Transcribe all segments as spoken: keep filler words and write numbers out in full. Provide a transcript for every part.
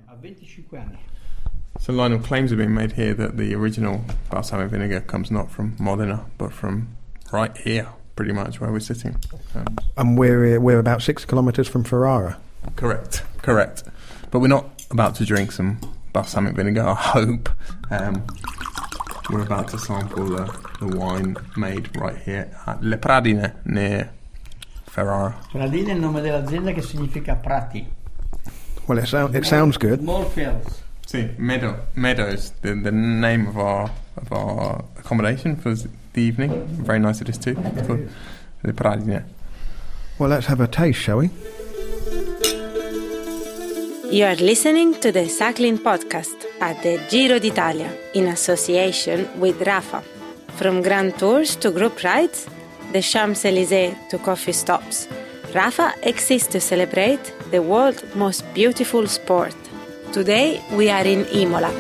So Lionel, claims have been made here that the original balsamic vinegar comes not from Modena, but from right here, pretty much where we're sitting. Um, and we're we're about six kilometres from Ferrara. Correct, correct. But we're not about to drink some balsamic vinegar, I hope. Um, we're about to sample the, the wine made right here at Le Pradine, near Ferrara. Pradine è il nome dell'azienda che significa prati. Well, it, so, it sounds good. More fields. See, meadow, meadows, the, the name of our of our accommodation for the evening. Very nice it is too. It's called Le Pradine. Well, let's have a taste, shall we? You are listening to the Cycling Podcast at the Giro d'Italia in association with Rapha. From grand tours to group rides, the Champs-Élysées to coffee stops, Rapha exists to celebrate the world's most beautiful sport. Today we are in Imola.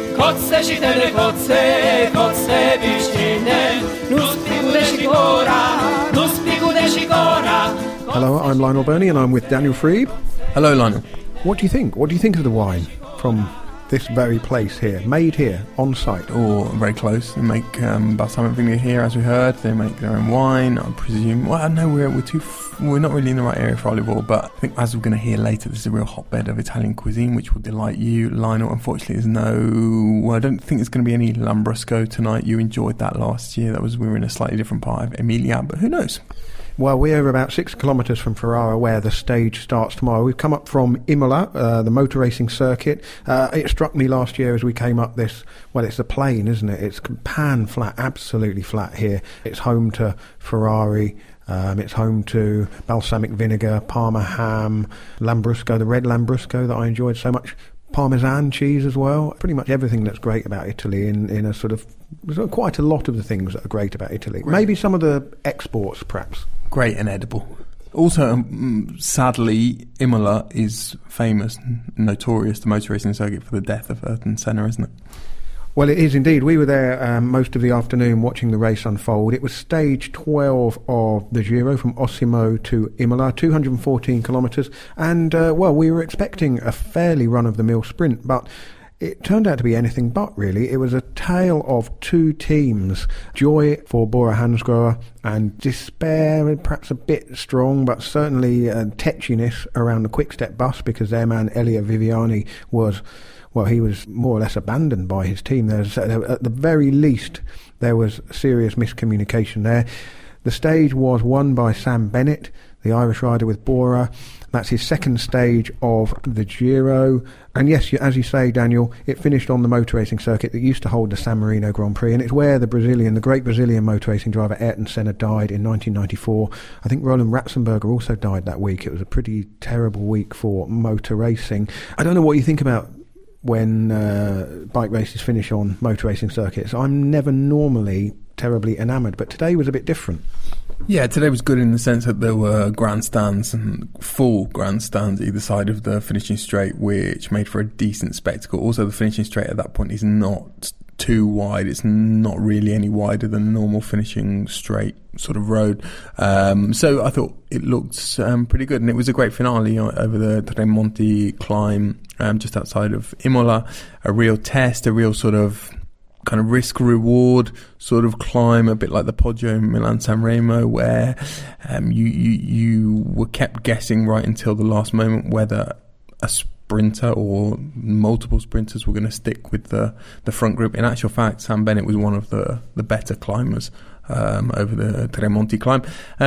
Hello, I'm Lionel Burney and I'm with Daniel Freeb. Hello, Lionel. What do you think? What do you think of the wine from this very place here, made here, on site? Or very close. They make um, balsamic vinegar here, as we heard. They make their own wine, I presume. Well, no, we're we're too f- we're not really in the right area for olive oil, but I think, as we're going to hear later, this is a real hotbed of Italian cuisine, which will delight you, Lionel. Unfortunately, there's no. Well, I don't think there's going to be any Lambrusco tonight. You enjoyed that last year. That was we were in a slightly different part of Emilia, but who knows? Well, we're about six kilometres from Ferrara, where the stage starts tomorrow. We've come up from Imola, uh, the motor racing circuit. Uh, it struck me last year as we came up this, well, it's a plain, isn't it? It's pan flat, absolutely flat here. It's home to Ferrari. Um, it's home to balsamic vinegar, Parma ham, Lambrusco, the red Lambrusco that I enjoyed so much. Parmesan cheese as well. Pretty much everything that's great about Italy in, in a sort of... There's quite a lot of the things that are great about Italy. Great. Maybe some of the exports, perhaps. Great and edible. Also, um, sadly, Imola is famous, notorious, the motor racing circuit for the death of Ayrton Senna, isn't it? Well, it is indeed. We were there um, most of the afternoon watching the race unfold. It was stage twelve of the Giro from Osimo to Imola, two hundred fourteen kilometres. And, uh, well, we were expecting a fairly run-of-the-mill sprint, but it turned out to be anything but, really. It was a tale of two teams. Joy for Bora Hansgrohe and despair, perhaps a bit strong, but certainly uh, tetchiness around the Quick-Step bus, because their man Elia Viviani was... Well, he was more or less abandoned by his team. There's, at the very least, there was serious miscommunication there. The stage was won by Sam Bennett, the Irish rider with Bora. That's his second stage of the Giro. And yes, as you say, Daniel, it finished on the motor racing circuit that used to hold the San Marino Grand Prix, and it's where the Brazilian, the great Brazilian motor racing driver Ayrton Senna died in nineteen ninety-four. I think Roland Ratzenberger also died that week. It was a pretty terrible week for motor racing. I don't know what you think about when uh, bike races finish on motor racing circuits. I'm never normally terribly enamoured, but today was a bit different. Yeah, today was good in the sense that there were grandstands, and full grandstands either side of the finishing straight, which made for a decent spectacle. Also, the finishing straight at that point is not too wide. It's not really any wider than a normal finishing straight sort of road. Um, so I thought it looked um, pretty good, and it was a great finale over the Tre Monti climb um, just outside of Imola. A real test, a real sort of kind of risk-reward sort of climb, a bit like the Poggio Milan-San Remo, where um, you, you, you were kept guessing right until the last moment whether a sprinter or multiple sprinters were going to stick with the, the front group. In actual fact, Sam Bennett was one of the, the better climbers um, over the Tre Monti climb,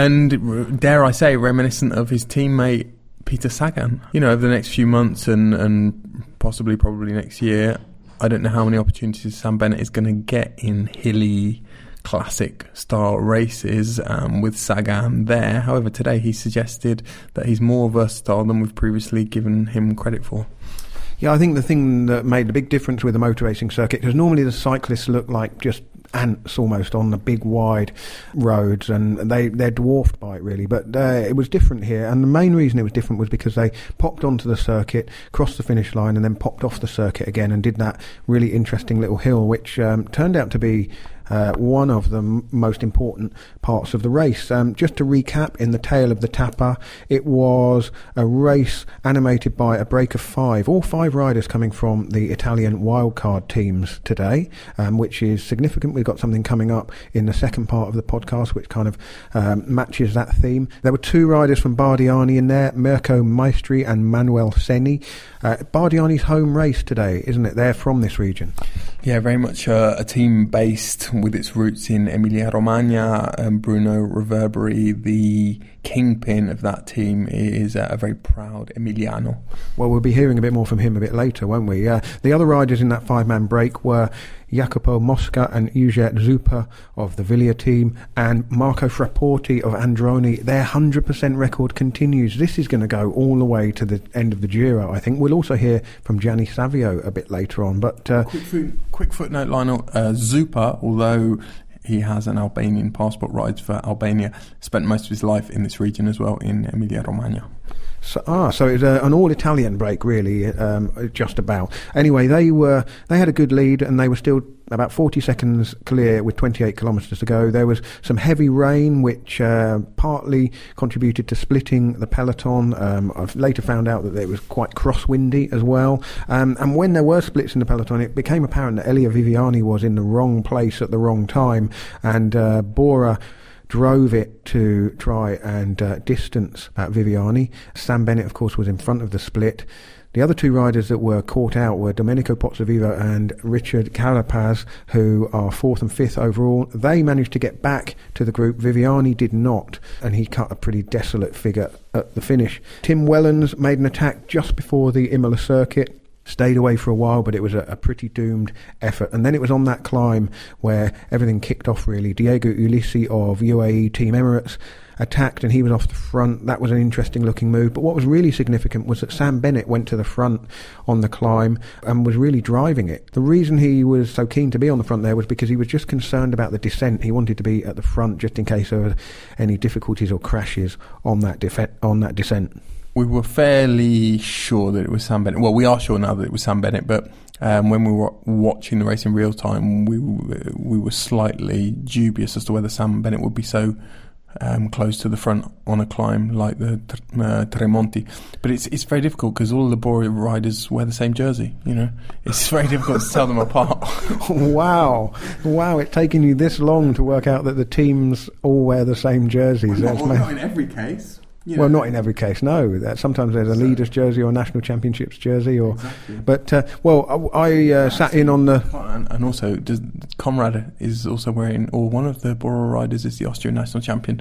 and dare I say, reminiscent of his teammate Peter Sagan. You know, over the next few months and, and possibly probably next year, I don't know how many opportunities Sam Bennett is going to get in hilly classic style races um, with Sagan there. However, today he suggested that he's more versatile than we've previously given him credit for. Yeah, I think the thing that made the big difference with the motor racing circuit, because normally the cyclists look like just ants almost on the big wide roads, and they, they're dwarfed by it really, but uh, it was different here, and the main reason it was different was because they popped onto the circuit, crossed the finish line, and then popped off the circuit again and did that really interesting little hill, which um, turned out to be uh, one of the m- most important parts of the race. Um, just to recap, in the tail of the Tappa, it was a race animated by a break of five, all five riders coming from the Italian wildcard teams today, um, which is significant. We've got something coming up in the second part of the podcast which kind of um, matches that theme. There were two riders from Bardiani in there, Mirko Maestri and Manuel Seni. Uh, Bardiani's home race today, isn't it? They're from this region. Yeah, very much uh, a team based with its roots in Emilia-Romagna. Um, Bruno Reverberi, the kingpin of that team, is uh, a very proud Emiliano. Well, we'll be hearing a bit more from him a bit later, won't we? Uh, the other riders in that five-man break were Jacopo Mosca and Eugene Zupa of the Viglia team, and Marco Frapporti of Androni. Their one hundred percent record continues. This is going to go all the way to the end of the Giro, I think. We'll also hear from Gianni Savio a bit later on. But uh, quick, foot, quick footnote, Lionel. Uh, Zupa, although he has an Albanian passport, rides for Albania, spent most of his life in this region as well, in Emilia-Romagna. So, ah, so it's uh, an all-Italian break, really, um, just about. Anyway, they were they had a good lead, and they were still about forty seconds clear with twenty-eight kilometres to go. There was some heavy rain, which uh, partly contributed to splitting the peloton. Um, I've later found out that it was quite crosswindy as well. Um, and when there were splits in the peloton, it became apparent that Elia Viviani was in the wrong place at the wrong time, and uh, Bora drove it to try and uh, distance uh, Viviani. Sam Bennett, of course, was in front of the split. The other two riders that were caught out were Domenico Pozzovivo and Richard Carapaz, who are fourth and fifth overall. They managed to get back to the group. Viviani did not, and he cut a pretty desolate figure at the finish. Tim Wellens made an attack just before the Imola circuit. Stayed away for a while, but it was a, a pretty doomed effort. And then it was on that climb where everything kicked off, really. Diego Ulissi of U A E Team Emirates attacked, and he was off the front. That was an interesting looking move. But what was really significant was that Sam Bennett went to the front on the climb and was really driving it. The reason he was so keen to be on the front there was because he was just concerned about the descent. He wanted to be at the front just in case there were any difficulties or crashes on that def- on that descent. We were fairly sure that it was Sam Bennett. Well, we are sure now that it was Sam Bennett, but um, when we were watching the race in real time, we we were slightly dubious as to whether Sam Bennett would be so um, close to the front on a climb like the uh, Tremonti. But it's it's very difficult because all of the Bora riders wear the same jersey. You know, it's very difficult to tell them apart. Wow, wow! It's taken you this long to work out that the teams all wear the same jerseys. Well, That's not, ma- not in every case. You well, know. not in every case, no. That sometimes there's a So- leaders jersey or a national championships jersey, or. Exactly. But uh, well, I, I uh, sat in on the. And, and also, does, Conrad is also wearing, or one of the Bora riders is the Austrian national champion.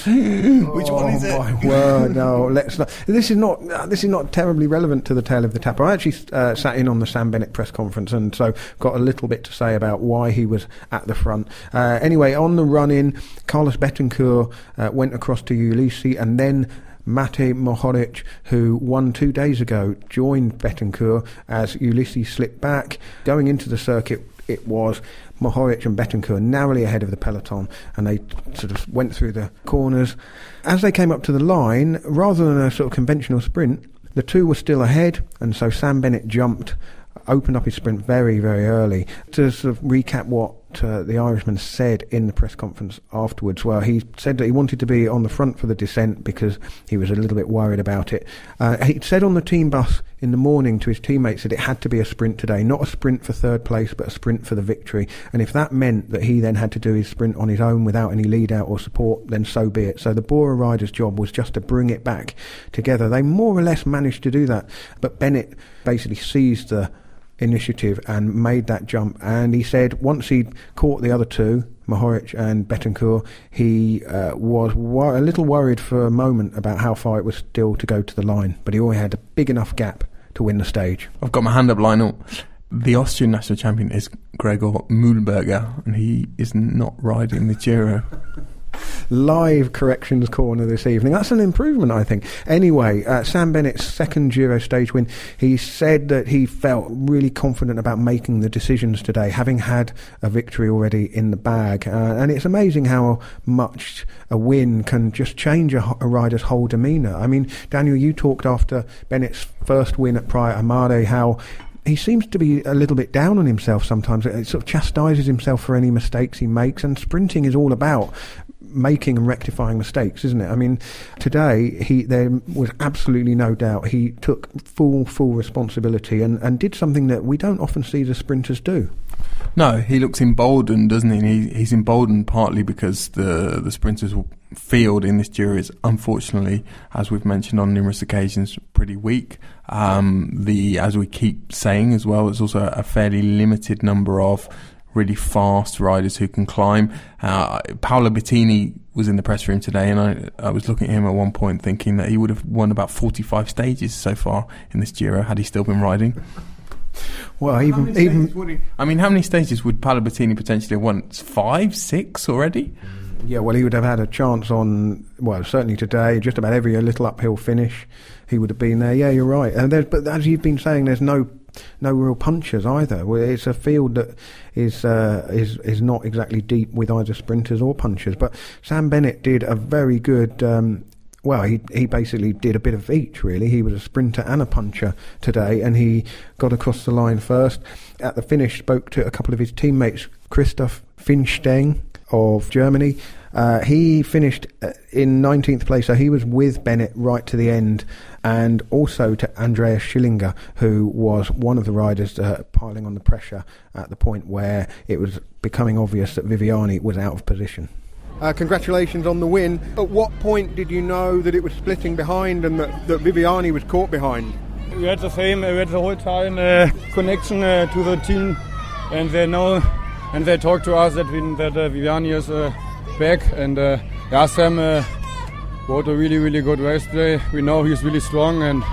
Which oh, one is it? My word, no, let's not. This is not. Uh, this is not terribly relevant to the tale of the Tapper. I actually uh, sat in on the Sam Bennett press conference, and so got a little bit to say about why he was at the front. Uh, anyway, on the run-in, Carlos Betancourt uh, went across to Ulissi, and then Mate Mohoric, who won two days ago, joined Betancourt as Ulissi slipped back. Going into the circuit, it was Mohoric and Betancourt narrowly ahead of the peloton, and they sort of went through the corners. As they came up to the line, rather than a sort of conventional sprint, the two were still ahead, and so Sam Bennett jumped, opened up his sprint very, very early. To sort of recap what uh, the Irishman said in the press conference afterwards, well, he said that he wanted to be on the front for the descent because he was a little bit worried about it. Uh, he said on the team bus in the morning to his teammates that it had to be a sprint today, not a sprint for third place, but a sprint for the victory. And if that meant that he then had to do his sprint on his own without any lead out or support, then so be it. So the Bora riders' job was just to bring it back together. They more or less managed to do that, but Bennett basically seized the initiative and made that jump, and he said once he'd caught the other two, Mohoric and Betancourt, he uh, was wor- a little worried for a moment about how far it was still to go to the line, but he already had a big enough gap to win the stage. I've got my hand up, Lionel. The Austrian national champion is Gregor Mühlberger, and he is not riding the Giro. Live corrections corner this evening. That's an improvement, I think. Anyway, uh, Sam Bennett's second Giro stage win. He said that he felt really confident about making the decisions today, having had a victory already in the bag. Uh, and it's amazing how much a win can just change a, a rider's whole demeanour. I mean, Daniel, you talked after Bennett's first win at Praia Amare how he seems to be a little bit down on himself sometimes. It sort of chastises himself for any mistakes he makes, and sprinting is all about making and rectifying mistakes, isn't it? I mean, today he there was absolutely no doubt he took full full responsibility and, and did something that we don't often see the sprinters do. No, he looks emboldened, doesn't he? And he he's emboldened partly because the the sprinters field in this Giro is, unfortunately, as we've mentioned on numerous occasions, pretty weak. Um, the as we keep saying as well, it's also a fairly limited number of really fast riders who can climb. Uh, Paolo Bettini was in the press room today, and I, I was looking at him at one point thinking that he would have won about forty-five stages so far in this Giro had he still been riding. Well, even even I mean, how many stages would Paolo Bettini potentially have won? Five, six already? Yeah, well, he would have had a chance on, well, certainly today, just about every little uphill finish, he would have been there. Yeah, you're right. And there's, but as you've been saying, there's no no real punchers either. It's a field that is uh, is is not exactly deep with either sprinters or punchers. But Sam Bennett did a very good. Um, well, he he basically did a bit of each. Really, he was a sprinter and a puncher today, and he got across the line first. At the finish, spoke to a couple of his teammates, Christoph Finsteng of Germany. Uh, he finished in nineteenth place, so he was with Bennett right to the end, and also to Andreas Schillinger, who was one of the riders uh, piling on the pressure at the point where it was becoming obvious that Viviani was out of position. Uh, congratulations on the win. At what point did you know that it was splitting behind and that, that Viviani was caught behind? We had the same, we had the whole time uh, connection uh, to the team, and they know, and they talked to us that, we, that uh, Viviani is uh, back, and uh, yeah, Sam uh, rode a really, really good race today. We know he's really strong, and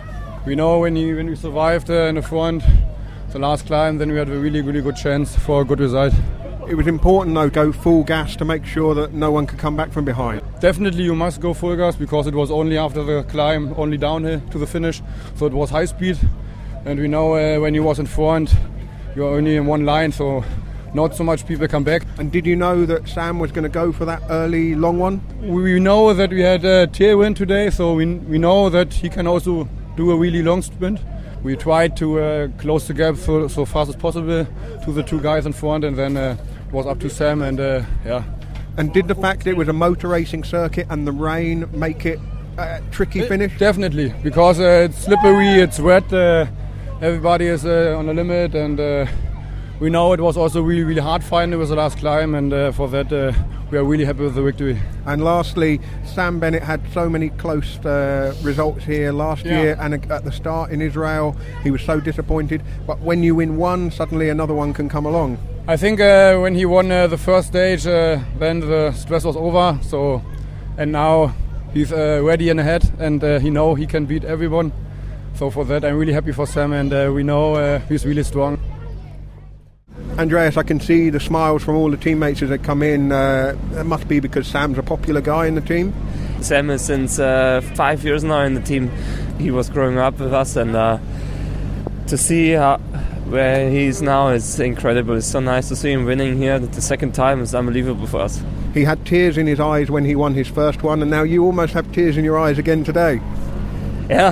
we know when he when we survived uh, in the front, the last climb, then we had a really, really good chance for a good result. It was important, though, go full gas to make sure that no one could come back from behind. Definitely you must go full gas, because it was only after the climb, only downhill to the finish, so it was high speed, and we know uh, when he was in front, you're only in one line, so not so much people come back. And did you know that Sam was going to go for that early long one? We know that we had a tailwind today, so we we know that he can also do a really long sprint. We tried to uh, close the gap so, so fast as possible to the two guys in front, and then uh, it was up to Sam, and uh, yeah. And did the fact that it was a motor racing circuit and the rain make it a tricky it, finish? Definitely, because uh, it's slippery, it's wet, uh, everybody is uh, on the limit, and uh, we know it was also really, really hard fight. It was the last climb, and uh, for that uh, we are really happy with the victory. And lastly, Sam Bennett had so many close uh, results here last yeah. year, and at the start in Israel he was so disappointed. But when you win one, suddenly another one can come along. I think uh, when he won uh, the first stage, uh, then the stress was over. So, and now he's uh, ready and ahead, and uh, he know he can beat everyone. So for that, I'm really happy for Sam, and uh, we know uh, he's really strong. Andreas, I can see the smiles from all the teammates as they come in. Uh, it must be because Sam's a popular guy in the team. Sam is since uh, five years now in the team. He was growing up with us, and uh, to see how, where he is now is incredible. It's so nice to see him winning here. The second time is unbelievable for us. He had tears in his eyes when he won his first one, and now you almost have tears in your eyes again today. Yeah.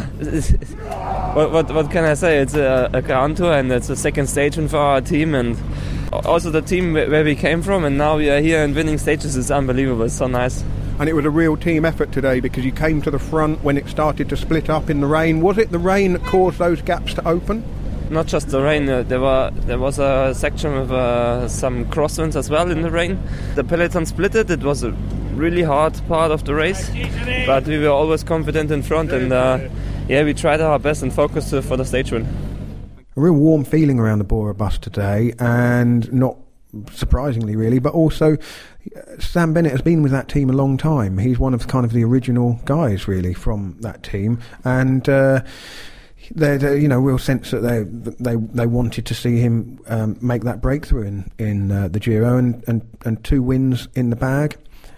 What, what what can I say? It's a, a Grand Tour, and it's a second stage for our team, and also the team where we came from, and now we are here and winning stages. It's unbelievable. It's so nice. And it was a real team effort today, because you came to the front when it started to split up in the rain. Was it the rain that caused those gaps to open? Not just the rain. Uh, there were there was a section with uh, some crosswinds as well in the rain. The peloton split it. It was a really hard part of the race, but we were always confident in front, and uh, yeah, we tried our best and focused uh, for the stage win. A real warm feeling around the Bora bus today, and not surprisingly really, but also Sam Bennett has been with that team a long time. He's one of kind of the original guys really from that team, and uh, there's a, you know, real sense that they they they wanted to see him um, make that breakthrough in in uh, the Giro, and, and and two wins in the bag.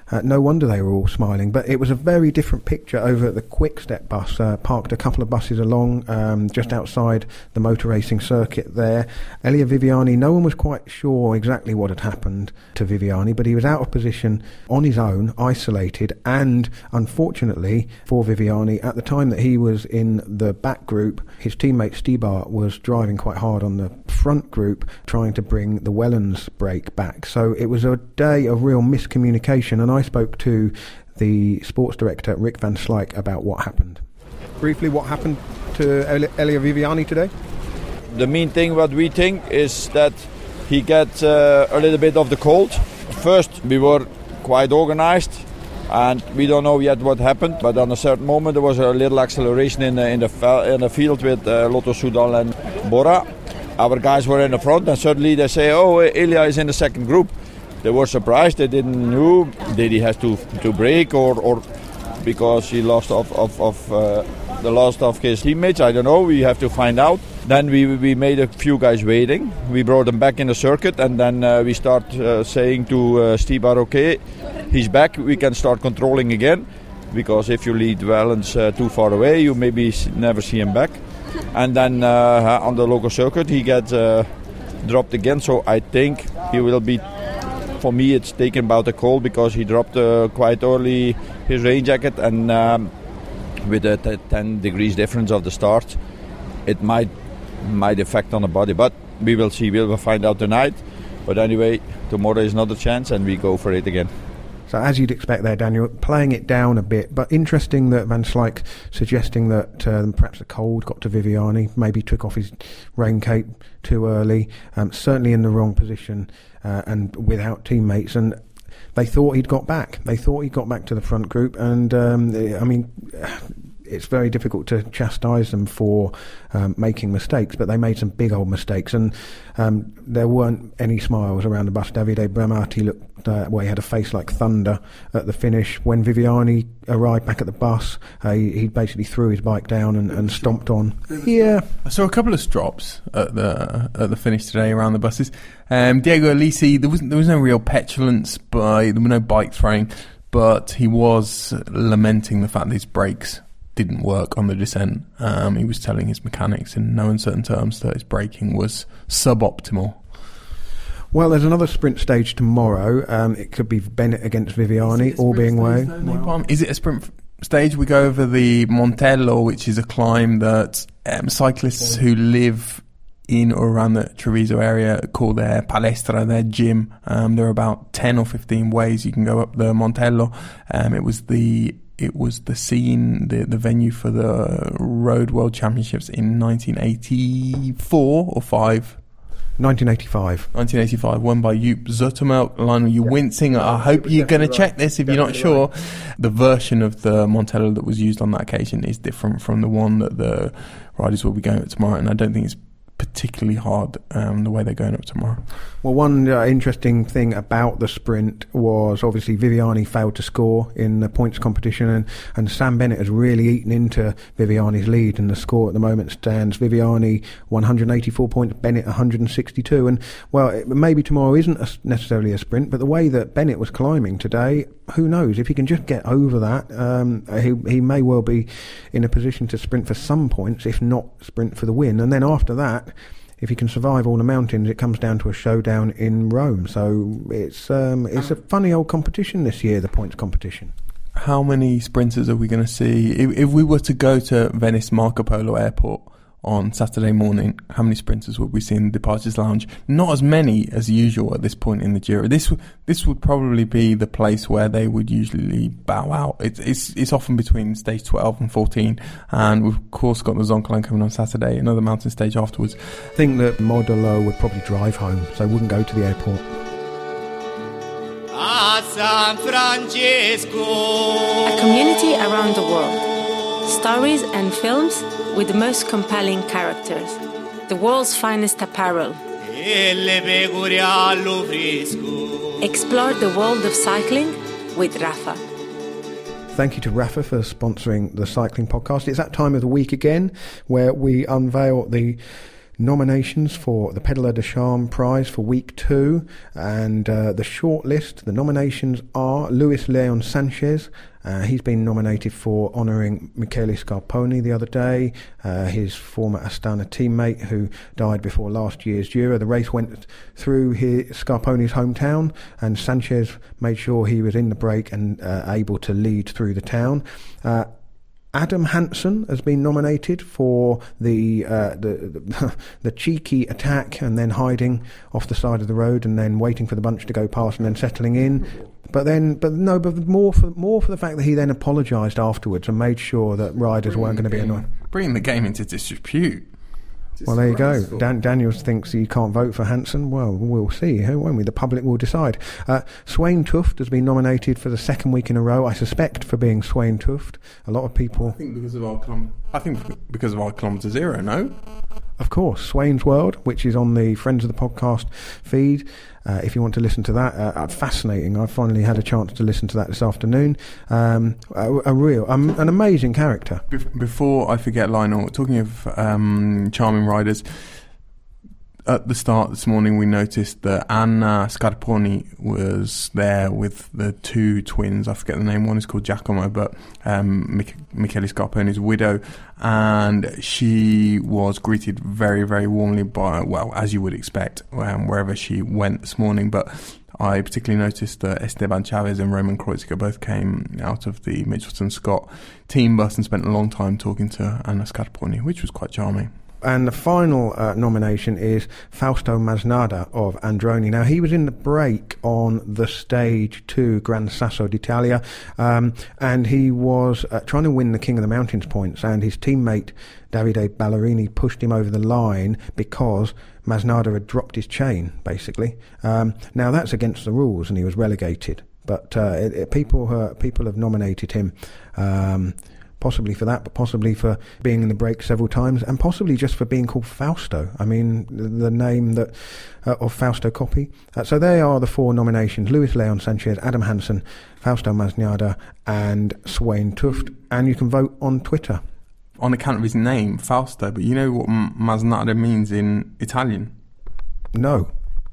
Uh, no wonder they were all smiling. But it was a very different picture over at the Quick Step bus, uh, parked a couple of buses along um, just outside the motor racing circuit there. Elia Viviani, no one was quite sure exactly what had happened to Viviani, but he was out of position on his own, isolated, and unfortunately for Viviani, at the time that he was in the back group, his teammate Stybar was driving quite hard on the front group, trying to bring the Wellens brake back. So it was a day of real miscommunication, and I spoke to the sports director, Rick van Slyke, about what happened. Briefly, what happened to Elia Viviani today? The main thing what we think is that he got uh, a little bit of the cold. First, we were quite organized, and we don't know yet what happened, but on a certain moment there was a little acceleration in the, in the, in the field with uh, Lotto Soudal and Bora. Our guys were in the front, and suddenly they say, oh, Elia is in the second group. They were surprised. They didn't know. Did he have to to brake or or because he lost of of, of uh, the last of his teammates? I don't know. We have to find out. Then we we made a few guys waiting. We brought them back in the circuit, and then uh, we start uh, saying to uh, Stybar, okay, he's back. We can start controlling again, because if you lead Wellens uh, too far away, you maybe never see him back. And then uh, on the local circuit, he gets uh, dropped again. So I think he will be. For me, it's taken about a cold because he dropped uh, quite early his rain jacket, and um, with a t- ten degrees difference of the start, it might might affect on the body. But we will see. We will find out tonight. But anyway, tomorrow is another chance, and we go for it again. So as you'd expect there, Daniel, playing it down a bit, but interesting that Van Slyke suggesting that um, perhaps the cold got to Viviani, maybe took off his rain cape too early, um, certainly in the wrong position uh, and without teammates, and they thought he'd got back. They thought he got back to the front group, and um, I mean, it's very difficult to chastise them for um, making mistakes, but they made some big old mistakes, and um, there weren't any smiles around the bus. Davide Bramati looked, uh, well, he had a face like thunder at the finish. When Viviani arrived back at the bus, uh, he, he basically threw his bike down and, and stomped on. Yeah, I saw a couple of strops at the at the finish today around the buses. Um, Diego Alisi, there was there was no real petulance, by there was no bike throwing, but he was lamenting the fact that his brakes didn't work on the descent. Um, he was telling his mechanics in no uncertain terms that his braking was suboptimal. Well, there's another sprint stage tomorrow. Um, it could be Bennett against Viviani, all being way. Well, is it a sprint stage? We go over the Montello, which is a climb that um, cyclists who live in or around the Treviso area call their palestra, their gym. Um, there are about ten or fifteen ways you can go up the Montello. Um, it was the It was the scene, the, the venue for the Road World Championships in nineteen eighty-four or five? nineteen eighty-five. nineteen eighty-five, won by Joop Zoetemelk. Lionel, you're yeah. wincing. I hope you're going to check this if definitely you're not sure. Right. The version of the Montello that was used on that occasion is different from the one that the riders will be going up tomorrow, and I don't think it's particularly hard um, the way they're going up tomorrow. Well, one uh, interesting thing about the sprint was obviously Viviani failed to score in the points competition, and, and Sam Bennett has really eaten into Viviani's lead, and the score at the moment stands Viviani one hundred eighty-four points, Bennett one hundred sixty-two, and well, it, maybe tomorrow isn't a, necessarily a sprint, but the way that Bennett was climbing today, who knows, if he can just get over that, um, he, he may well be in a position to sprint for some points, if not sprint for the win, and then after that, if he can survive all the mountains, it comes down to a showdown in Rome. So it's um, it's a funny old competition this year, the points competition. How many sprinters are we going to see? If, if we were to go to Venice Marco Polo Airport on Saturday morning, how many sprinters would we see in the departures lounge? Not as many as usual at this point in the Giro. This this would probably be the place where they would usually bow out. It's it's, it's often between stage twelve and fourteen, and we've of course got the Zoncolan coming on Saturday, another mountain stage afterwards. I think that Modolo would probably drive home, so wouldn't go to the airport. A community around the world. Stories and films with the most compelling characters. The world's finest apparel. Explore the world of cycling with Rafa. Thank you to Rafa for sponsoring the Cycling Podcast. It's that time of the week again where we unveil the nominations for the Pedal de Charme prize for week two, and uh, the short list, the nominations are Luis Leon Sanchez. Uh, he's been nominated for honouring Michele Scarponi the other day, uh, his former Astana teammate who died before last year's Giro. The race went through his, Scarponi's hometown, and Sanchez made sure he was in the break and uh, able to lead through the town. Uh, Adam Hansen has been nominated for the, uh, the the the cheeky attack and then hiding off the side of the road and then waiting for the bunch to go past and then settling in. But then, but no, but more for more for the fact that he then apologised afterwards and made sure that riders bringing weren't going to be annoyed. Bringing the game into disrepute. Well, there you go. Dan- Daniels thinks you can't vote for Hansen. Well, we'll see, won't we? The public will decide. Uh, Swain Tuft has been nominated for the second week in a row, I suspect, for being Swain Tuft. A lot of people... I think because of our kilom- I think because of our kilometre zero, no? Of course, Swain's World, which is on the Friends of the Podcast feed. Uh, if you want to listen to that, uh, fascinating. I finally had a chance to listen to that this afternoon. Um, a, a real, um, an amazing character. Before I forget, Lionel, talking of um, charming riders, at the start this morning we noticed that Anna Scarponi was there with the two twins. I forget the name. One is called Giacomo, but um, Mich- Michele Scarponi's widow, and she was greeted very, very warmly by, well, as you would expect, um, wherever she went this morning. But I particularly noticed that Esteban Chavez and Roman Kreuziger both came out of the Mitchelton Scott team bus and spent a long time talking to Anna Scarponi, which was quite charming. And the final uh, nomination is Fausto Masnada of Androni. Now, he was in the break on the stage two Gran Sasso d'Italia, um, and he was uh, trying to win the King of the Mountains points, and his teammate Davide Ballerini pushed him over the line because Masnada had dropped his chain, basically. Um, now, that's against the rules, and he was relegated. But uh, it, it, people, uh, people have nominated him um possibly for that, but possibly for being in the break several times, and possibly just for being called Fausto. I mean, the, the name that uh, of Fausto Coppi. Uh, so they are the four nominations: Luis Leon Sanchez, Adam Hansen, Fausto Masnada, and Swain Tuft. And you can vote on Twitter. On account of his name, Fausto, but you know what Masnada means in Italian? No.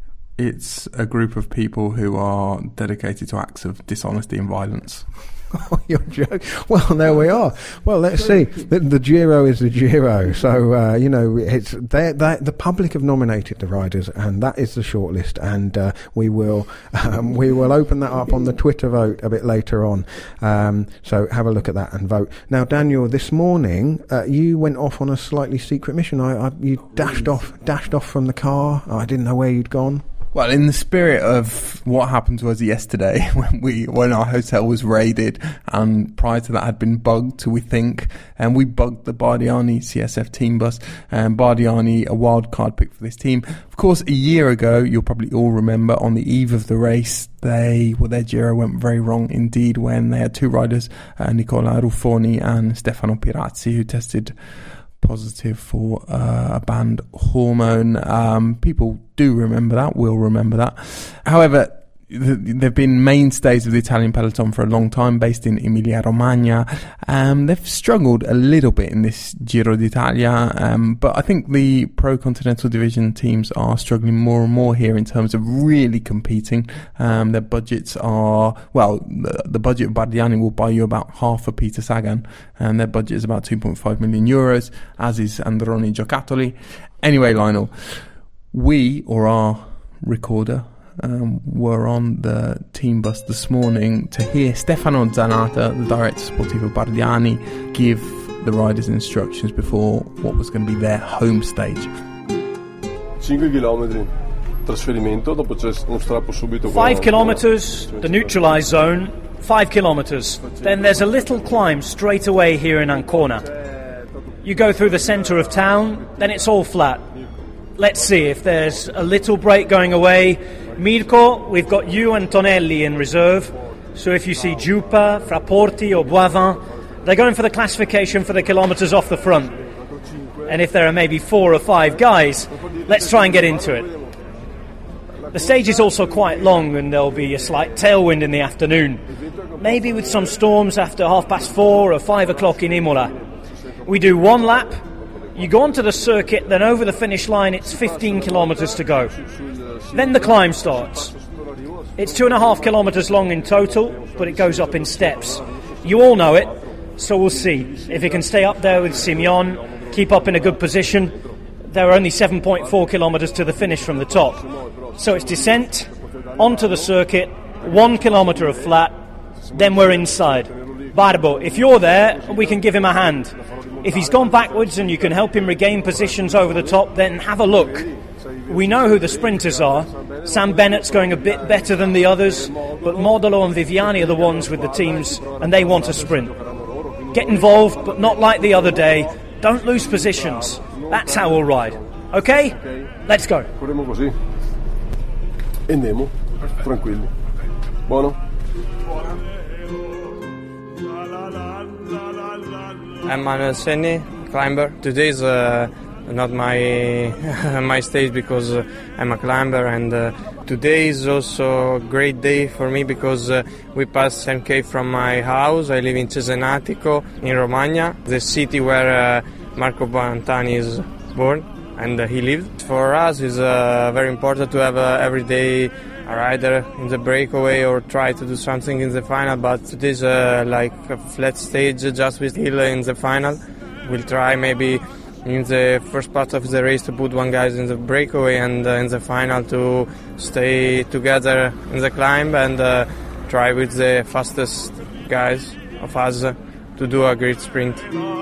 It's a group of people who are dedicated to acts of dishonesty and violence. Oh, you're joking. Well, there we are. Well, let's see. The, the Giro is the Giro. So, uh, you know, it's they, they, the public have nominated the riders, and that is the shortlist. And uh, we will um, we will open that up on the Twitter vote a bit later on. Um, so have a look at that and vote. Now, Daniel, this morning uh, you went off on a slightly secret mission. I, I you dashed off dashed off from the car. I didn't know where you'd gone. Well, in the spirit of what happened to us yesterday, when we when our hotel was raided, and prior to that had been bugged, we think, and we bugged the Bardiani C S F team bus, and Bardiani, a wild card pick for this team. Of course, a year ago, you'll probably all remember, on the eve of the race, they well, their Giro went very wrong indeed when they had two riders, uh, Nicola Ruffoni and Stefano Pirazzi, who tested positive for uh, a banned hormone. Um, people do remember that, will remember that. However, th- they've been mainstays of the Italian peloton for a long time, based in Emilia-Romagna. Um, they've struggled a little bit in this Giro d'Italia, um, but I think the pro-continental division teams are struggling more and more here in terms of really competing. Um, their budgets are, well, the, the budget of Bardiani will buy you about half a Peter Sagan, and their budget is about two point five million euros, as is Androni Giocattoli. Anyway, Lionel, we, or our recorder, um, were on the team bus this morning to hear Stefano Zanata, the director sportivo Bardiani, give the riders instructions before what was going to be their home stage. cinque chilometri trasferimento, dopo c'è uno strappo subito. Five kilometers, the neutralized zone. Five kilometers. Then there's a little climb straight away here in Ancona. You go through the centre of town, then it's all flat. Let's see if there's a little break going away. Mirko, we've got you and Tonelli in reserve. So if you see Giuppa, Fraporti or Boivin, they're going for the classification for the kilometres off the front. And if there are maybe four or five guys, let's try and get into it. The stage is also quite long, and there'll be a slight tailwind in the afternoon. Maybe with some storms after half past four or five o'clock in Imola. We do one lap, You go onto the circuit, then over the finish line it's fifteen kilometres to go. Then the climb starts. It's two and a half kilometres long in total, but it goes up in steps. You all know it, so we'll see. If he can stay up there with Simeon, keep up in a good position. There are only seven point four kilometres to the finish from the top. So it's descent, onto the circuit, one kilometre of flat, then we're inside. Barbo, if you're there, we can give him a hand. If he's gone backwards and you can help him regain positions over the top, then have a look. We know who the sprinters are. Sam Bennett's going a bit better than the others, but Modolo and Viviani are the ones with the teams, and they want a sprint. Get involved, but not like the other day. Don't lose positions. That's how we'll ride. Okay? Let's go. Corremo così. Andiamo. Tranquilli. Buono? I'm Manuel Senni, climber. Today is uh, not my my stage because uh, I'm a climber, and uh, today is also a great day for me because uh, we passed ten K from my house. I live in Cesenatico in Romagna, the city where uh, Marco Pantani is born and uh, he lived. For us it's uh, very important to have uh, every day a rider in the breakaway or try to do something in the final, but it is uh, like a flat stage just with hill in the final. We'll try maybe in the first part of the race to put one guy in the breakaway and uh, in the final to stay together in the climb and uh, try with the fastest guys of us uh, to do a great sprint.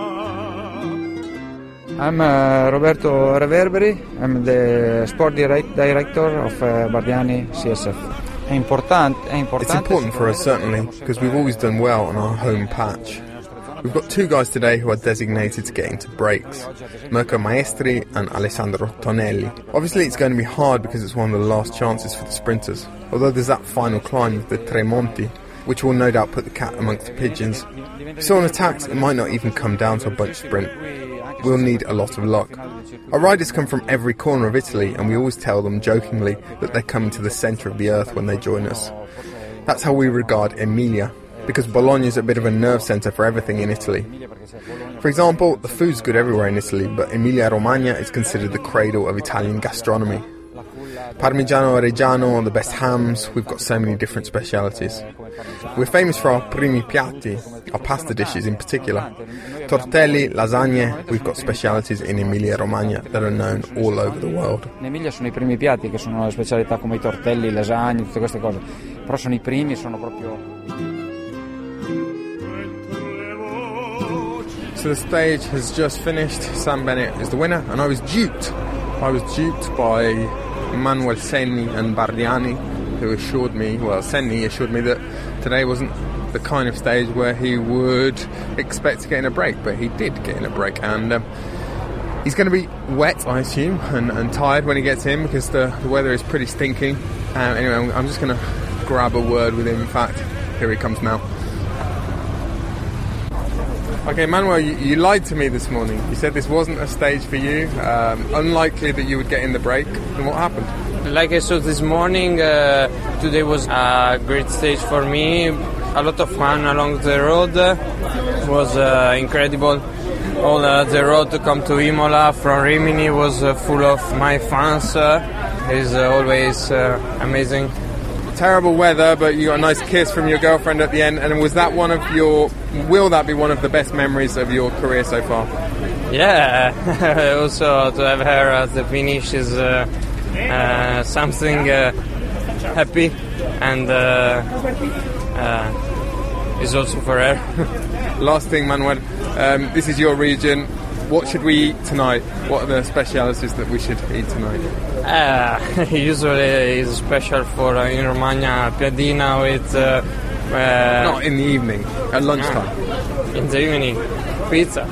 I'm uh, Roberto Reverberi. I'm the sport direct director of uh, Bardiani C S F. Important, it's important for us, certainly, because we've always done well on our home patch. We've got two guys today who are designated to get into breaks, Mirko Maestri and Alessandro Tonelli. Obviously it's going to be hard because it's one of the last chances for the sprinters, although there's that final climb of the Tre Monti, which will no doubt put the cat amongst the pigeons. If someone attacks, it might not even come down to a bunch sprint. We'll need a lot of luck. Our riders come from every corner of Italy, and we always tell them jokingly that they're coming to the centre of the earth when they join us. That's how we regard Emilia, because Bologna is a bit of a nerve centre for everything in Italy. For example, the food's good everywhere in Italy, but Emilia-Romagna is considered the cradle of Italian gastronomy. Parmigiano Reggiano, the best hams, we've got so many different specialities. We're famous for our primi piatti, our pasta dishes in particular. Tortelli, lasagne, we've got specialities in Emilia-Romagna that are known all over the world. In Emilia sono I primi piatti che sono le specialità come I tortelli, lasagne, tutte queste cose. Però sono I primi, sono proprio... So the stage has just finished. Sam Bennett is the winner, and I was duped. I was duped by Manuel Senni and Bardiani, who assured me, well, Senni assured me that today wasn't the kind of stage where he would expect to get in a break, but he did get in a break, and um, he's going to be wet, I assume, and, and tired when he gets in because the, the weather is pretty stinky. Um, anyway, I'm, I'm just going to grab a word with him. In fact, here he comes now. Okay, Manuel, you, you lied to me this morning. You said this wasn't a stage for you. Um, unlikely that you would get in the break. And what happened? Like I saw this morning, uh, today was a great stage for me. A lot of fun along the road. It was uh, incredible. All uh, the road to come to Imola from Rimini was uh, full of my fans. Uh, it's uh, always uh, amazing. Terrible weather, but you got a nice kiss from your girlfriend at the end. And was that one of your... Will that be one of the best memories of your career so far? Yeah, also to have her at the finish is uh, uh, something uh, happy, and uh, uh, is also for her. Last thing, Manuel, um, this is your region. What should we eat tonight? What are the specialities that we should eat tonight? Uh, usually is special for uh, in Romagna piadina with... Uh, Uh, Not in the evening, at lunchtime. Uh, in the evening, pizza.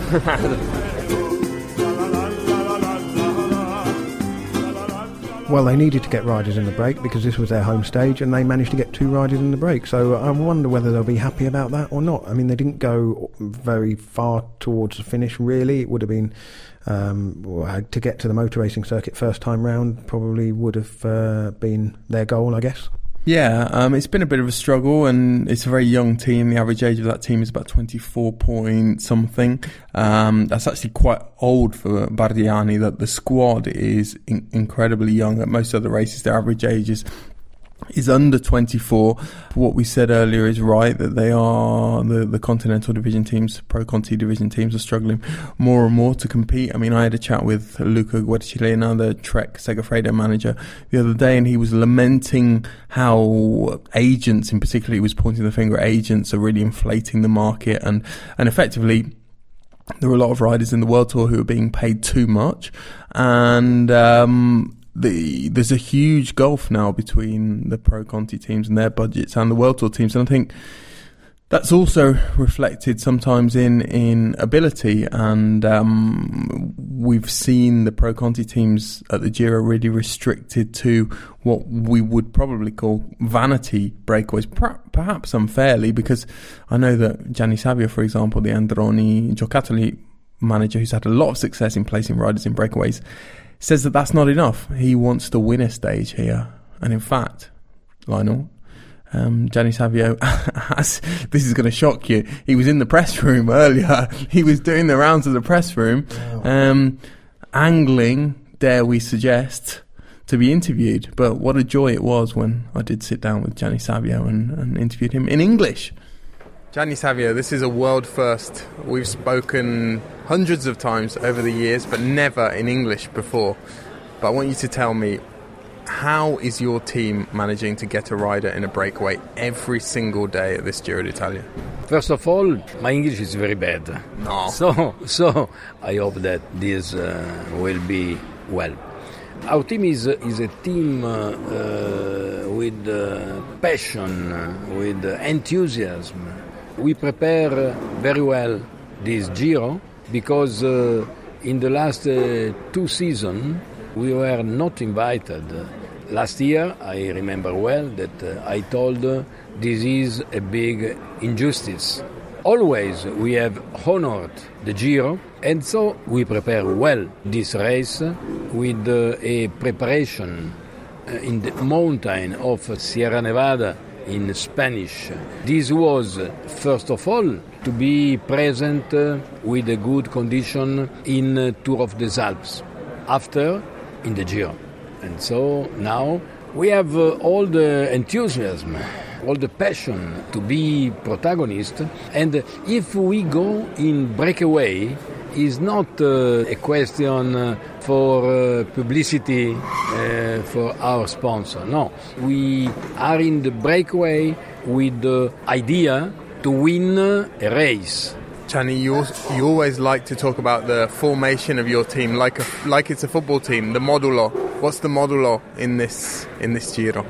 Well, they needed to get riders in the break because this was their home stage, and they managed to get two riders in the break. So I wonder whether they'll be happy about that or not. I mean, they didn't go very far towards the finish, really. It would have been, um, to get to the motor racing circuit first time round, probably would have uh, been their goal, I guess. Yeah, um, it's been a bit of a struggle, and it's a very young team. The average age of that team is about twenty-four point something. Um, that's actually quite old for Bardiani. That the squad is in- incredibly young. At most other races, their average age is is under twenty-four. What we said earlier is right, that they are, the, the Continental Division teams, Pro Conti Division teams are struggling more and more to compete. I mean, I had a chat with Luca Guercilena, the Trek Segafredo manager, the other day, and he was lamenting how agents, in particular, he was pointing the finger at agents, are really inflating the market, and, and effectively there are a lot of riders in the World Tour who are being paid too much, and um The, there's a huge gulf now between the Pro Conti teams and their budgets and the World Tour teams, and I think that's also reflected sometimes in, in ability, and um, we've seen the Pro Conti teams at the Giro really restricted to what we would probably call vanity breakaways, per- perhaps unfairly, because I know that Gianni Savio, for example, the Androni Giocattoli manager, who's had a lot of success in placing riders in breakaways, says that that's not enough. He wants to win a stage here. And in fact, Lionel, um, Gianni Savio, has, this is going to shock you, he was in the press room earlier. He was doing the rounds of the press room, um, angling, dare we suggest, to be interviewed. But what a joy it was when I did sit down with Gianni Savio and, and interviewed him in English. Gianni Savio, this is a world first. We've spoken hundreds of times over the years, but never in English before. But I want you to tell me, how is your team managing to get a rider in a breakaway every single day at this Giro d'Italia? First of all, my English is very bad. No. So, so I hope that this uh, will be well. Our team is is a team uh, uh, with uh, passion, uh, with uh, enthusiasm. We prepare very well this Giro because uh, in the last uh, two seasons we were not invited. Last year I remember well that uh, I told uh, this is a big injustice. Always we have honored the Giro, and so we prepare well this race with uh, a preparation uh, in the mountain of Sierra Nevada in Spanish. This was, first of all, to be present uh, with a good condition in uh, Tour of the Alps, after in the Giro. And so now we have uh, all the enthusiasm, all the passion to be protagonist, and if we go in breakaway, is not uh, a question uh, for uh, publicity uh, for our sponsor. No, we are in the breakaway with the idea to win a race. Gianni, you, you always like to talk about the formation of your team like a, like it's a football team, the modulo. What's the modulo in this in this Giro?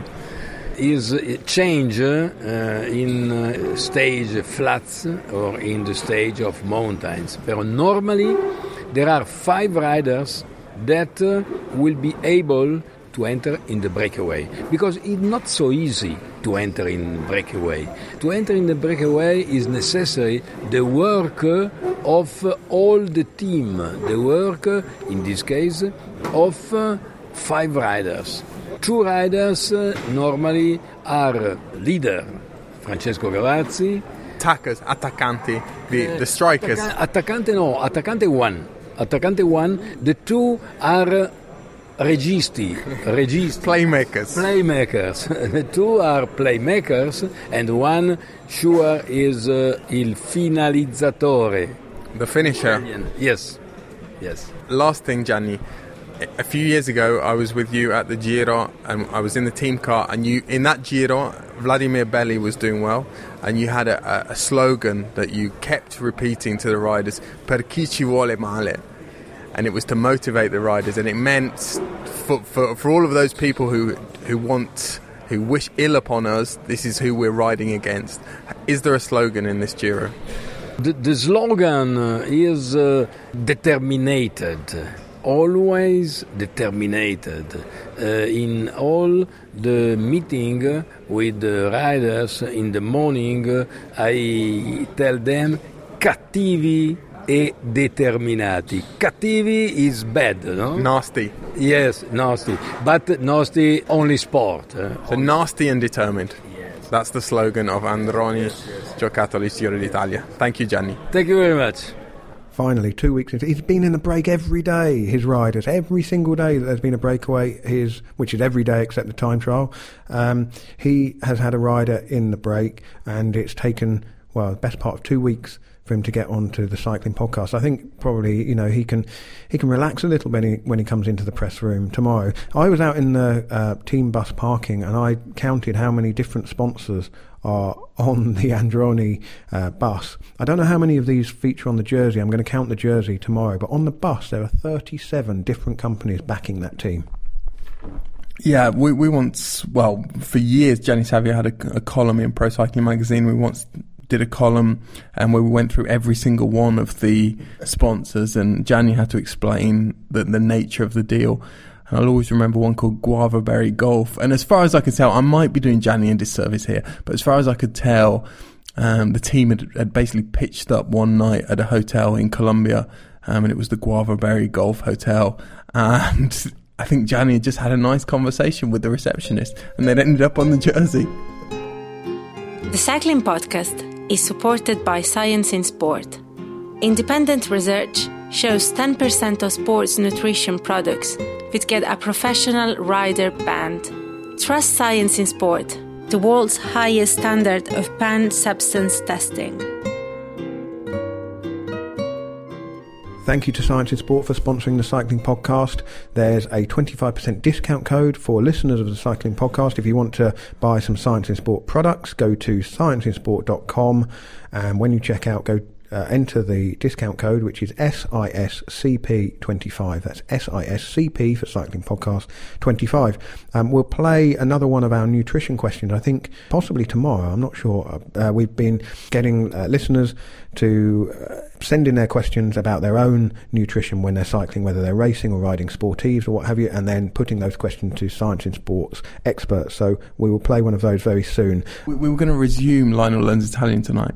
Is a change uh, in uh, stage flats or in the stage of mountains. But normally there are five riders that uh, will be able to enter in the breakaway, because it's not so easy to enter in breakaway. To enter in the breakaway is necessary the work of all the team, the work, in this case, of uh, five riders. Two riders uh, normally are leader, Francesco Gavazzi. Attackers, attaccanti, the, uh, the strikers. Attacca- attaccante no, attaccante one. Attaccante one. The two are registi, registi. Playmakers. Playmakers. The two are playmakers, and one sure is uh, il finalizzatore. The finisher. Italian. Yes, yes. Last thing, Gianni. A few years ago, I was with you at the Giro, and I was in the team car, and you, in that Giro, Vladimir Belli was doing well, and you had a, a, a slogan that you kept repeating to the riders, "Per chi ci vuole male," and it was to motivate the riders, and it meant for, for, for all of those people who who want, who wish ill upon us, this is who we're riding against. Is there a slogan in this Giro? The, the slogan is uh, determinated. Always determinated. Uh, in all the meeting with the riders in the morning, I tell them cattivi e determinati. Cattivi is bad, no? Nasty. Yes, nasty. But nasty only sport. Eh? So nasty and determined. Yes. That's the slogan of Androni yes, yes. Giocattoli Giro d'Italia. Thank you, Gianni. Thank you very much. Finally, two weeks into, he's been in the break every day, his riders, every single day that there's been a breakaway, his, which is every day except the time trial. Um, he has had a rider in the break, and it's taken, well, the best part of two weeks for him to get onto the cycling podcast. I think probably, you know, he can he can relax a little bit when he, when he comes into the press room tomorrow. I was out in the uh, team bus parking, and I counted how many different sponsors are on the Androni uh, bus. I don't know how many of these feature on the jersey. I'm going to count the jersey tomorrow, but on the bus there are thirty-seven different companies backing that team. Yeah, we we once, well, for years, Gianni Savio had a, a column in Pro Cycling Magazine. We once did a column and where we went through every single one of the sponsors, and Gianni had to explain the, the nature of the deal. And I'll always remember one called Guava Berry Golf. And as far as I could tell, I might be doing Gianni a disservice here, but as far as I could tell, um, the team had, had basically pitched up one night at a hotel in Colombia, um, and it was the Guava Berry Golf Hotel. And I think Gianni had just had a nice conversation with the receptionist, and they'd ended up on the jersey. The Cycling Podcast is supported by Science in Sport. Independent research shows ten percent of sports nutrition products would get a professional rider banned. Trust Science in Sport, the world's highest standard of banned substance testing. Thank you to Science in Sport for sponsoring the Cycling Podcast. There's a twenty-five percent discount code for listeners of the Cycling Podcast. If you want to buy some Science in Sport products, go to science in sport dot com, and when you check out, go Uh, enter the discount code, which is S I S C P twenty-five. That's S I S C P for Cycling Podcast twenty-five. Um, we'll play another one of our nutrition questions, I think possibly tomorrow. I'm not sure. Uh, we've been getting uh, listeners to uh, send in their questions about their own nutrition when they're cycling, whether they're racing or riding sportives or what have you, and then putting those questions to Science in Sports experts. So we will play one of those very soon. We, we were going to resume Lionel Learns Italian tonight.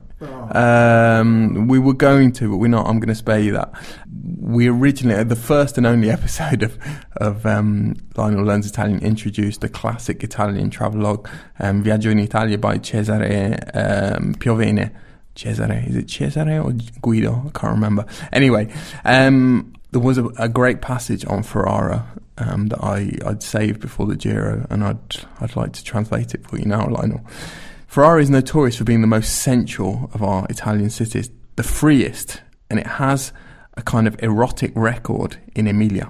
Um, we were going to, but we're not. I'm going to spare you that. We originally, the first and only episode of of um, Lionel Learns Italian, introduced the classic Italian travelogue, um, Viaggio in Italia by Cesare um, Piovene. Cesare, is it Cesare or Guido? I can't remember. Anyway, um, there was a, a great passage on Ferrara um, that I, I'd saved before the Giro, and I'd I'd like to translate it for you now, Lionel. Ferrara is notorious for being the most sensual of our Italian cities, the freest, and it has a kind of erotic record in Emilia.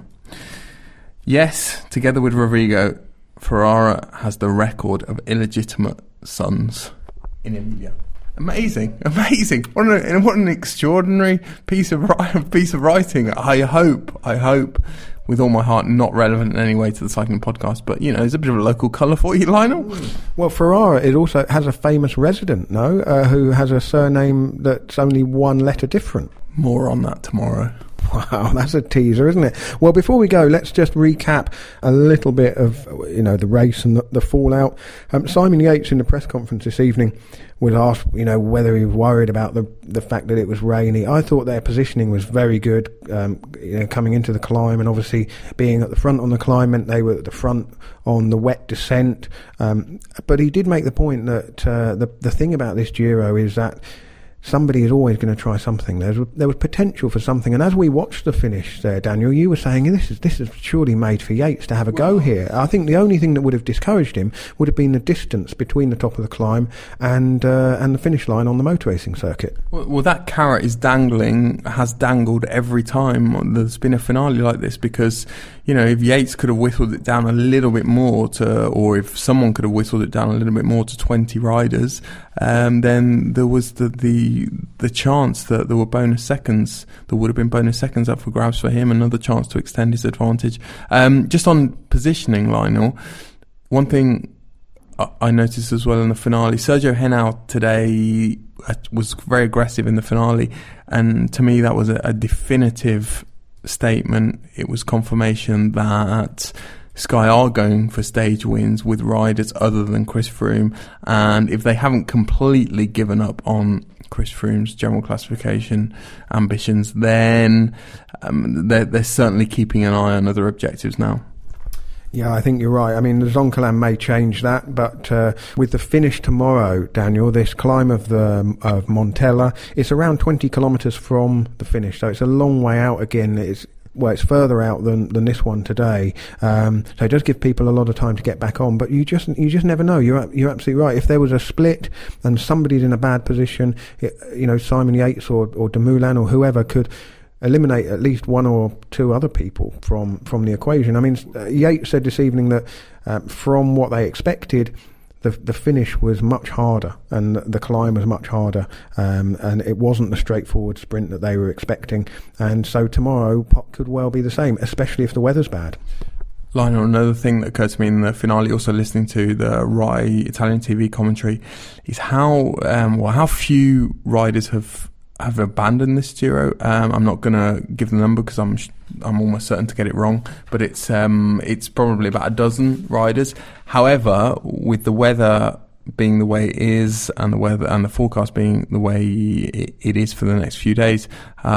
Yes, together with Rovigo, Ferrara has the record of illegitimate sons in Emilia. Amazing, amazing. What an, what an extraordinary piece of piece of writing. I hope, I hope, with all my heart, not relevant in any way to the Cycling Podcast, but, you know, there's a bit of a local colour for you, Lionel. Well, Ferrara, it also has a famous resident, no, uh, who has a surname that's only one letter different. More on that tomorrow. Wow, that's a teaser, isn't it? Well, before we go, let's just recap a little bit of, you know, the race and the, the fallout. Um, Simon Yates in the press conference this evening was asked, you know, whether he was worried about the the fact that it was rainy. I thought their positioning was very good, um, you know, coming into the climb, and obviously being at the front on the climb meant they were at the front on the wet descent. Um, but he did make the point that uh, the the thing about this Giro is that somebody is always going to try something. There's, there was potential for something, and as we watched the finish there, Daniel, you were saying this is this is surely made for Yates to have a go here. I think the only thing that would have discouraged him would have been the distance between the top of the climb and uh, and the finish line on the motor racing circuit. Well, well, that carrot is dangling, has dangled every time there's been a finale like this, because, you know, if Yates could have whistled it down a little bit more to, or if someone could have whistled it down a little bit more to twenty riders, um, then there was the, the the chance that there were bonus seconds. There would have been bonus seconds up for grabs for him, another chance to extend his advantage. Um, just on positioning, Lionel, one thing I noticed as well in the finale, Sergio Henao today was very aggressive in the finale, and to me that was a, a definitive statement. It was confirmation that Sky are going for stage wins with riders other than Chris Froome, and if they haven't completely given up on Chris Froome's general classification ambitions, then um, they're, they're certainly keeping an eye on other objectives now. Yeah, I think you're right. I mean, the Zoncolan may change that, but uh, with the finish tomorrow, Daniel, this climb of the of Montella, it's around twenty kilometres from the finish, so it's a long way out again. It's Well, it's further out than, than this one today, um, so it does give people a lot of time to get back on. But you just you just never know. You're you're absolutely right. If there was a split and somebody's in a bad position, it, you know, Simon Yates or or Dumoulin or whoever could eliminate at least one or two other people from from the equation. I mean, uh, Yates said this evening that uh, from what they expected, The, the finish was much harder and the climb was much harder, um, and it wasn't the straightforward sprint that they were expecting, and so tomorrow could well be the same, especially if the weather's bad. Lionel, another thing that occurred to me in the finale, also listening to the Rai Italian T V commentary, is how um, well how few riders have have abandoned this Giro. Um, I'm not going to give the number because I'm I'm almost certain to get it wrong, but it's um, it's probably about a dozen riders. However, with the weather being the way it is, and the weather and the forecast being the way it, it is for the next few days,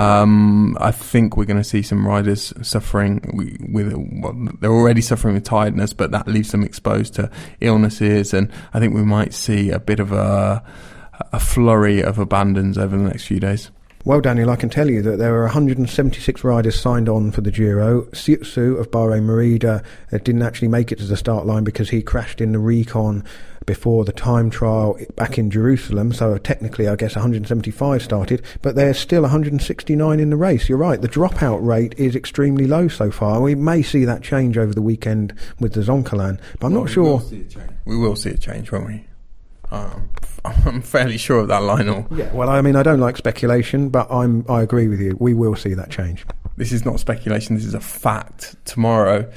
um, I think we're going to see some riders suffering with. Well, they're already suffering with tiredness, but that leaves them exposed to illnesses, and I think we might see a bit of a. a flurry of abandons over the next few days. Well, Daniel, I can tell you that there were one hundred seventy-six riders signed on for the Giro. Siutsu of Bahrain Merida uh, didn't actually make it to the start line because he crashed in the recon before the time trial back in Jerusalem, so technically I guess one hundred seventy-five started, but there's still one hundred sixty-nine in the race. You're right, the dropout rate is extremely low so far. We may see that change over the weekend with the Zoncolan, but I'm well, not we sure. Will see a change. We will see a change, won't we? Um, I'm fairly sure of that, Lionel. Yeah, well, I mean, I don't like speculation, but I'm I agree with you. We will see that change. This is not speculation. This is a fact. Tomorrow,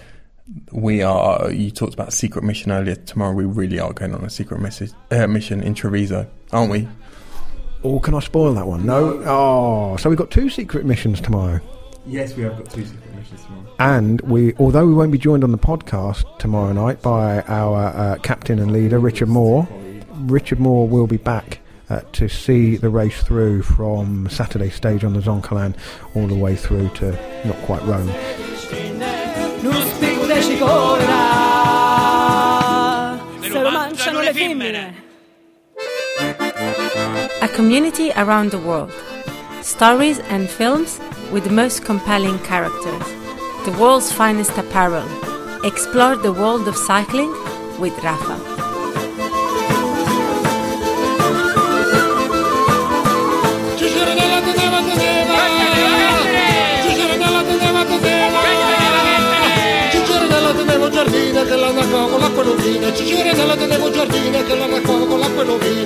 we are. You talked about a secret mission earlier. Tomorrow, we really are going on a secret message, uh, mission in Treviso, aren't we? Or can I spoil that one? No. Oh, so we've got two secret missions tomorrow. Yes, we have got two secret missions tomorrow. And we, although we won't be joined on the podcast tomorrow night by our uh, captain and leader, Richard Moore. Richard Moore will be back uh, to see the race through from Saturday stage on the Zoncolan all the way through to not quite Rome. A community around the world. Stories and films with the most compelling characters. The world's finest apparel. Explore the world of cycling with Rafa. Giardina che la raccolgo con l'acqua lovina, Cicciore nella tenevo giardina che la raccolgo con l'acqua lovina.